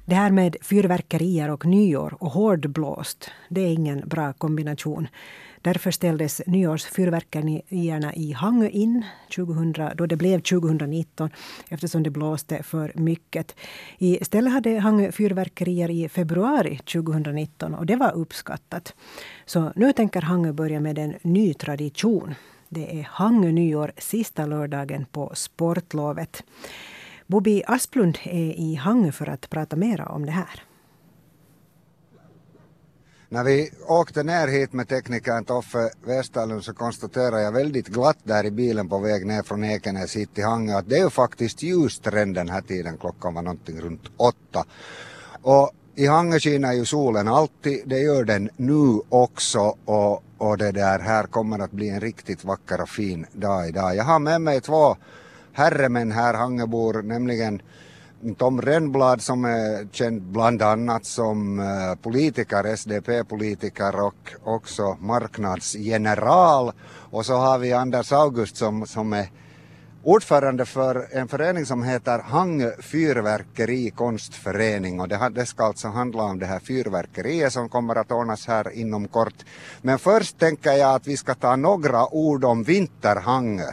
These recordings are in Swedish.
Det här med fyrverkerier och nyår och hårdblåst, det är ingen bra kombination. Därför ställdes nyårsfyrverkerierna i Hangö in då det blev 2019 eftersom det blåste för mycket. Istället hade Hangö fyrverkerier i februari 2019 och det var uppskattat. Så nu tänker Hangö börja med en ny tradition. Det är Hangö nyår sista lördagen på sportlovet. Bobby Asplund är i Hangö för att prata mera om det här. När vi åkte ner hit med teknikern Toffe Westerlund så konstaterade jag väldigt glatt där i bilen på väg ner från Ekenäs hit till Hangö att det är ju faktiskt ljust redan den här tiden, klockan var någonting runt 8. Och i Hangö skiner ju solen alltid, det gör den nu också och det där här kommer att bli en riktigt vacker och fin dag idag. Jag har med mig 2 herremän här, Hangöbor, nämligen Tom Rennblad som är känd bland annat som politiker, SDP-politiker och också marknadsgeneral. Och så har vi Anders August som är ordförande för en förening som heter Hangö fyrverkerikonstförening. Och det ska alltså handla om det här fyrverkeriet som kommer att ordnas här inom kort. Men först tänker jag att vi ska ta några ord om vinterhangö.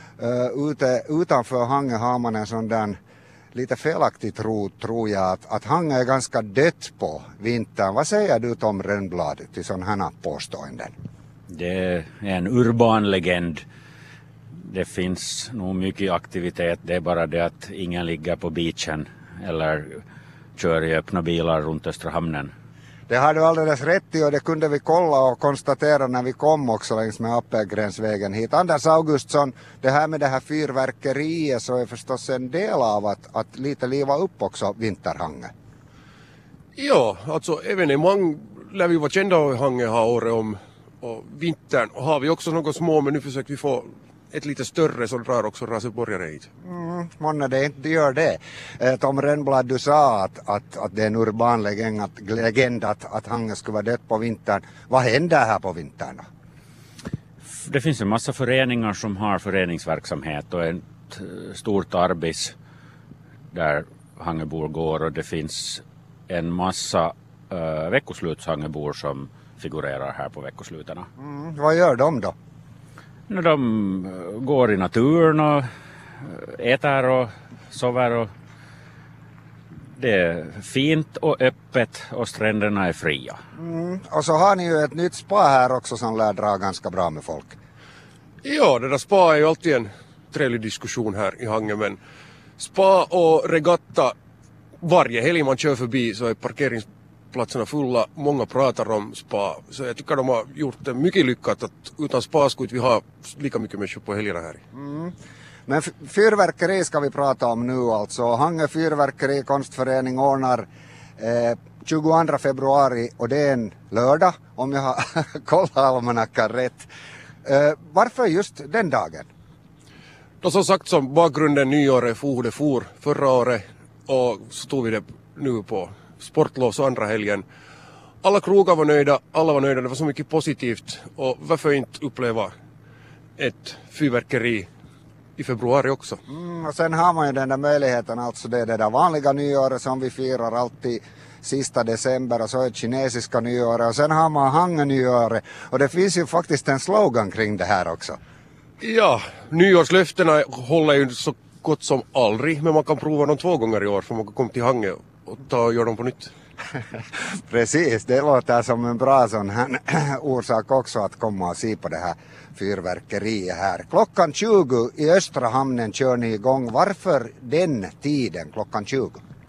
Utanför Hangö har man en sån där lite felaktigt tror jag att Hangö är ganska dött på vintern. Vad säger du Tom Rennblad till sådana här påståenden? Det är en urban legend. Det finns nog mycket aktivitet. Det är bara det att ingen ligger på beachen eller kör i öppna bilar runt Östra hamnen. Det har du alldeles rätt i och det kunde vi kolla och konstatera när vi kom också längs med Appelgränsvägen hit. Anders Augustsson, det här med det här fyrverkeriet så är förstås en del av att lite liva upp också vinterhangö. Ja, alltså evenemang lär vi vara kända i Hangö här året om och vintern har vi också något små men nu försöker vi få ett lite större som drar också raseborgare hit. Månne det inte gör det. Tom Rennblad, du sa att det är en urban legend att Hangö skulle vara dött på vintern. Vad händer här på vintern då? Det finns en massa föreningar som har föreningsverksamhet och ett stort arbete där Hangöbor går och det finns en massa veckoslutshangöbor som figurerar här på veckoslutarna. Vad gör de då? De går i naturen och äter och sover och det är fint och öppet och stränderna är fria. Och så har ni ju ett nytt spa här också som lär dra ganska bra med folk. Ja, det där spa är ju alltid en trevlig diskussion här i Hangö men spa och regatta varje helg man kör förbi så är parkeringsplatserna fulla. Många pratar om spa så jag tycker de har gjort det mycket lyckat att utan spa skulle vi ha lika mycket människor på helgerna här. Men fyrverkeri ska vi prata om nu alltså. Hangö fyrverkerikonstförening ordnar 22 februari och det är en lördag om jag har kollat almanackan rätt. Varför just den dagen? Då som sagt som bakgrunden nyåret for förra året och så tog vi det nu på sportlovs och andra helgen. Alla krogar var nöjda, alla var nöjda, det var så mycket positivt och varför inte uppleva ett fyrverkeri i februari också. Och sen har man ju den där möjligheten, alltså det där vanliga nyåret som vi firar alltid sista december och så är det kinesiska nyåret och sen har man Hangö nyåret och det finns ju faktiskt en slogan kring det här också. Ja, nyårslöftena håller ju så gott som aldrig men man kan prova dem 2 gånger i år för man kan komma till Hangö och göra dem på nytt. Precis, det låter som en bra sån här orsak också att komma och se på det här fyrverkeriet här. Klockan 20 i Östra hamnen kör ni igång. Varför den tiden klockan 20?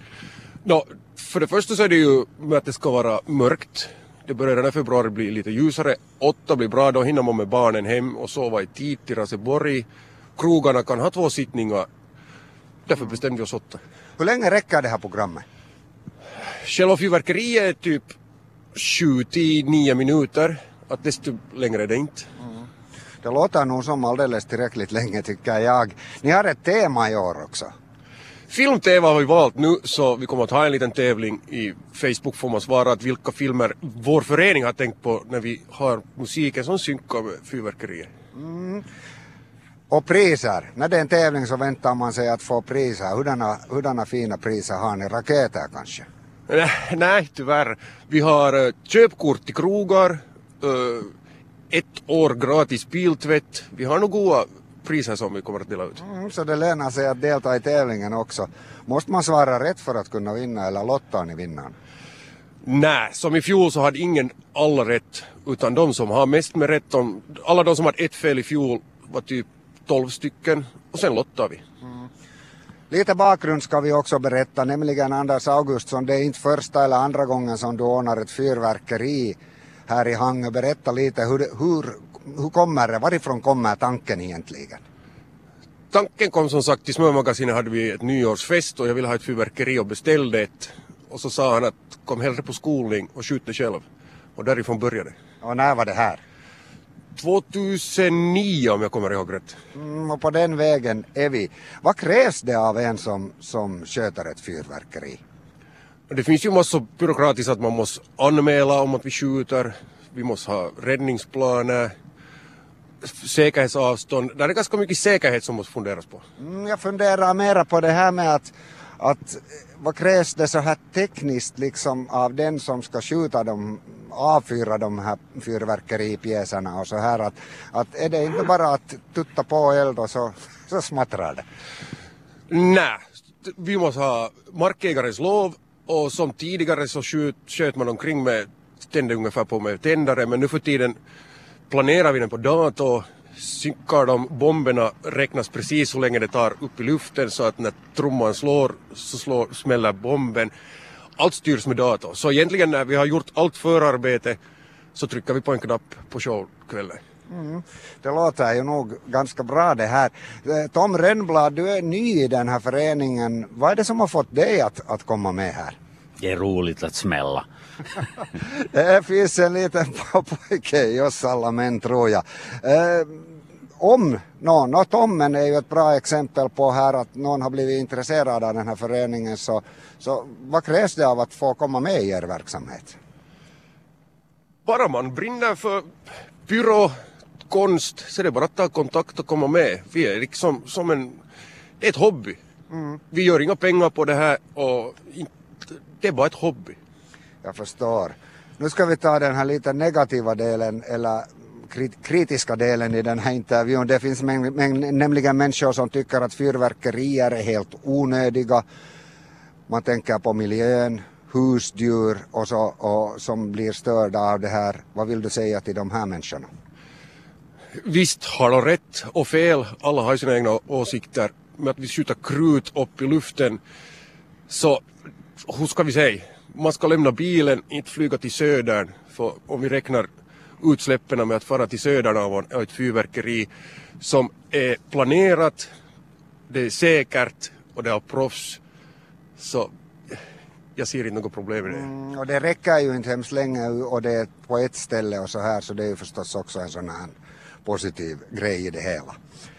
För det första så är det ju med att det ska vara mörkt. Det börjar redan i februari bli lite ljusare. 8 blir bra, då hinner man med barnen hem och sova i tid till Raseborg. Krogarna kan ha 2 sittningar. Därför bestämde vi oss 8. Hur länge räcker det här programmet? Själva fyrverkeriet är typ 7-9 minuter. Att desto längre är det inte. Det låter nog som alldeles tillräckligt länge tycker jag. Ni har ett tema i år också. Film-tv har vi valt nu så vi kommer att ha en liten tävling i Facebook får man svara att vilka filmer vår förening har tänkt på när vi har musiken som synkar med fyrverkeriet. Och priser. När det är en tävling så väntar man sig att få priser. Hurdana fina priser har ni? Raketer kanske? Nej, tyvärr. Vi har köpkort till krogar, 1 år gratis biltvätt. Vi har nog goda priser som vi kommer att dela ut. Så det lönar sig att delta i tävlingen också. Måste man svara rätt för att kunna vinna eller lottar ni vinnaren? Nej, som i fjol så hade ingen alla rätt, utan de som har mest med rätt, alla de som hade ett fel i fjol var typ 12 stycken och sen lottar vi. Lite bakgrund ska vi också berätta, nämligen Anders Augustsson, det är inte första eller andra gången som du ordnar ett fyrverkeri här i Hangö. Berätta lite, hur kommer det, varifrån kommer tanken egentligen? Tanken kom som sagt, till Smörmagasinet hade vi ett nyårsfest och jag ville ha ett fyrverkeri och beställde ett. Och så sa han att kom hellre på skolning och skjut det själv. Och därifrån började det. Och när var det här? 2009 om jag kommer ihåg rätt. Och på den vägen är vi. Vad krävs det av en som sköter ett fyrverkeri? Det finns ju massor byråkratiskt att man måste anmäla om att vi skjuter. Vi måste ha räddningsplaner, säkerhetsavstånd. Det är ganska mycket säkerhet som måste funderas på. Jag funderar mera på det här med att vad krävs det så här tekniskt liksom av den som ska skjuta avfyra de här fyrverkeripjäserna och så här att är det inte bara att tutta på eld och så smattrar det? Nej, vi måste ha markägarens lov och som tidigare så sköt man omkring med tände ungefär på med tändare, men nu för tiden planerar vi den på dator, synkar de bomberna, räknas precis hur länge det tar upp i luften så att när trumman slår så smäller bomben. Allt styrs med dator. Så egentligen när vi har gjort allt förarbete så trycker vi på en knapp på showkvällen. Det låter ju nog ganska bra det här. Tom Rönnblad, du är ny i den här föreningen. Vad är det som har fått dig att komma med här? Det är roligt att smälla. Det finns en liten pojke i oss alla män tror jag. Tommen är ju ett bra exempel på här att någon har blivit intresserad av den här föreningen. Så vad krävs det av att få komma med i er verksamhet? Bara man brinner för byrå, konst, så det är bara att ta kontakt och komma med. Vi är liksom det är ett hobby. Vi gör inga pengar på det här och det är bara ett hobby. Jag förstår. Nu ska vi ta den här lite negativa delen eller kritiska delen i den här intervjun. Det finns nämligen människor som tycker att fyrverkerier är helt onödiga. Man tänker på miljön, husdjur och som blir störda av det här. Vad vill du säga till de här människorna? Visst har de rätt och fel. Alla har sina egna åsikter. Med att vi skjuter krut upp i luften så, hur ska vi säga? Man ska lämna bilen, inte flyga till södern. För om vi räknar utsläppen med att fara till södern av ett fyrverkeri som är planerat, det är säkert och det är proffs, så jag ser inte något problem med det. Och det räcker ju inte hemskt länge och det är på ett ställe och så här, så det är ju förstås också en sån här positiv grej i det hela.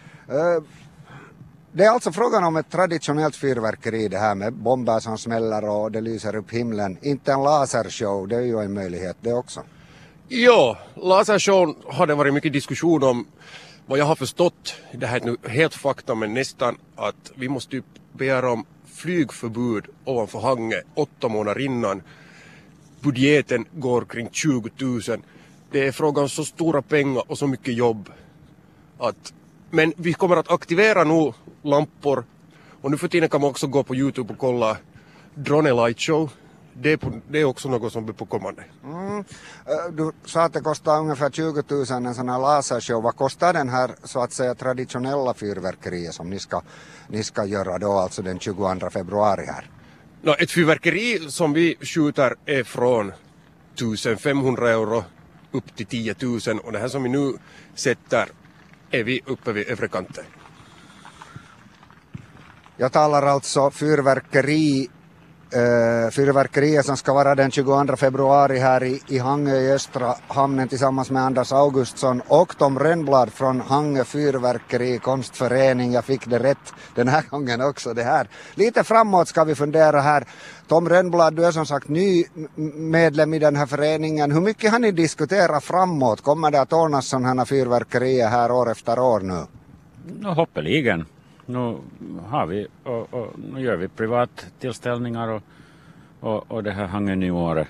Det är alltså frågan om ett traditionellt fyrverkeri det här med bomber som smäller och det lyser upp himlen. Inte en lasershow, det är ju en möjlighet det också. Ja, lasershow har det varit mycket diskussion om. Vad jag har förstått, det här är nu helt fakta men nästan, att vi måste typ begära om flygförbud ovanför Hangö 8 månader innan. Budgeten går kring 20 000. Det är frågan om så stora pengar och så mycket jobb. Men vi kommer att aktivera nu lampor. Och nu för tiden kan man också gå på YouTube och kolla Drone Light Show. Det är också något som blir på kommande. Du sa att det kostar ungefär 20 000 en sån här lasershow. Vad kostar den här så att säga traditionella fyrverkeriet som ni ska göra då, alltså den 22 februari här? Ett fyrverkeri som vi skjuter är från 1500 euro upp till 10 000 och det här som vi nu sätter är vi uppe vid övre kanten. Jag talar alltså fyrverkeriet som ska vara den 22 februari här i Hangö i Östra hamnen tillsammans med Anders Augustsson och Tom Rönnblad från Hangö fyrverkeri konstförening. Jag fick det rätt den här gången också det här. Lite framåt ska vi fundera här. Tom Rönnblad, du är som sagt ny medlem i den här föreningen. Hur mycket har ni diskuterat framåt? Kommer det att ordnas sådana här fyrverkerier här år efter år nu? Hoppeligen. Nu har vi och nu gör vi privattillställningar och det här Hangö nyåret.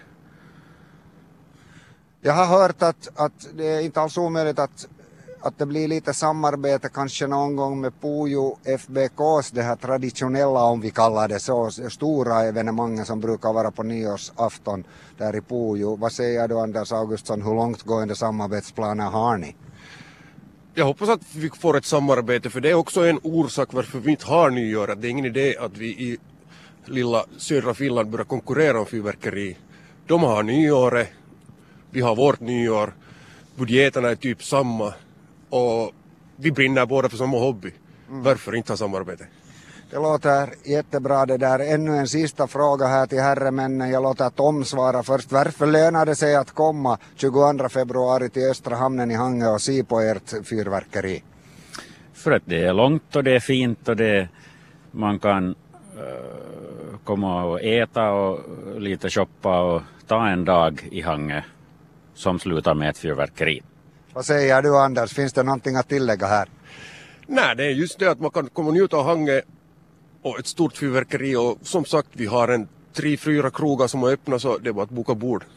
Jag har hört att det är inte alls omöjligt att det blir lite samarbete kanske någon gång med Pujo FBKs det här traditionella, om vi kallar det så, stora evenemangen som brukar vara på nyårsafton där i Pujo. Vad säger du, Anders Augustsson, hur långtgående samarbetsplaner har ni? Jag hoppas att vi får ett samarbete, för det är också en orsak varför vi inte har nyår. Att det är ingen idé att vi i lilla södra Finland börjar konkurrera om fyrverkeri. De har nyåret, vi har vårt nyår, budgeterna är typ samma och vi brinner båda för samma hobby. Varför inte ha samarbete? Det låter jättebra det där. Ännu en sista fråga här till herremännen. Jag låter Tom svara först. Varför lönar det sig att komma 22 februari till Östra hamnen i Hangö och se på ert fyrverkeri? För att det är långt och det är fint och man kan komma och äta och lite shoppa och ta en dag i Hangö som slutar med ett fyrverkeri. Vad säger du, Anders? Finns det någonting att tillägga här? Nej, det är just det att man kan komma och njuta av Hangö och ett stort fyrverkeri, och som sagt vi har 3-4 krogar som är öppna, så det är bara att boka bord.